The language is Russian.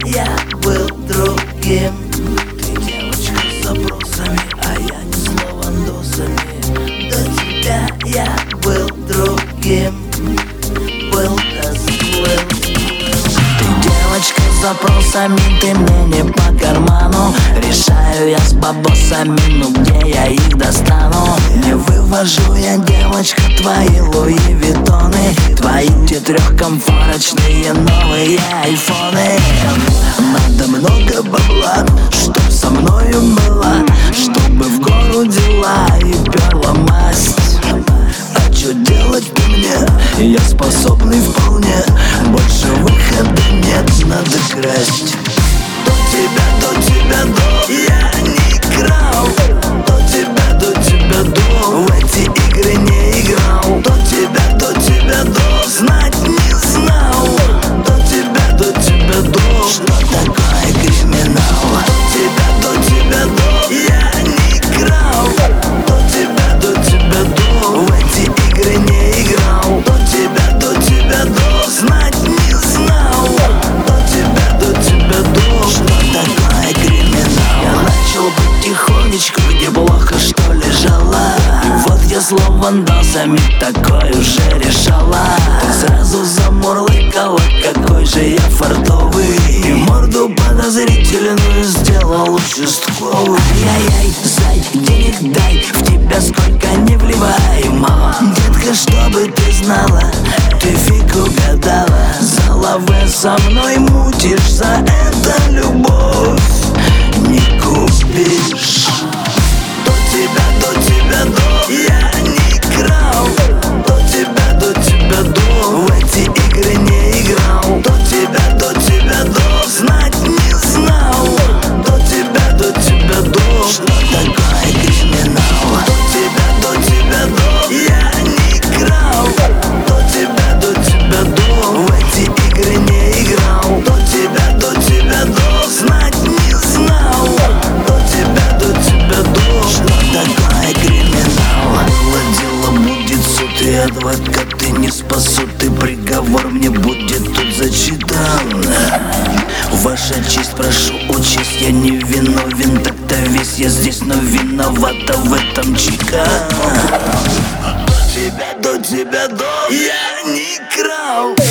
я был другим. Ты девочка с запросами, а я не с лавандосами. До тебя я был другим, был да заплыл. Ты девочка с запросами, ты мне не по карману. Решаю я с бабосами, ну где я их достану? Не вывожу я, девочка, твои Луи Виттоны, твои те трехкомфорочные новые айфоны. Надо много бабла, чтоб со мною была, чтобы в гору дела и перла масть. А чё делать мне? Я способный вполне, больше выхода нет, надо красть. До тебя, до, я не крал. До тебя, до, в эти игры не играл. До тебя, до, знать не знал. До тебя, до, что такое криминал. До тебя, до, я не крал. До тебя, до, в эти игры не играл. До тебя, до, знать не знал. До тебя, до, что такое криминал. Я начал потихонечку, где плохо что лежала. И вот я с лавандосами такой уже решала. Ты сразу замурлыкала, какой же я фартовый. И морду подозрительную сделал участковый. Ай-яй-яй, зай, денег дай, в тебя сколько не вливай, мама. Детка, чтобы ты знала, ты фиг угадала. За лаве со мной мутишь, за это любовь не купишь. До тебя, до, я не крал. До тебя, до, в эти игры не играл. До тебя, до, знать не знал. До тебя, до, что такое криминал. До тебя, до, я не крал. До тебя, до, в эти игры не играл. До тебя, до, знать не знал. До тебя, до, что такое криминал. Было дело, будет суд и адвокаты не спасут. И приговор мне будет тут зачитан. Ваша честь, прошу учесть, я не виновен. Так-то весь я здесь, но виновата в этом чика. До тебя, до, я не крал.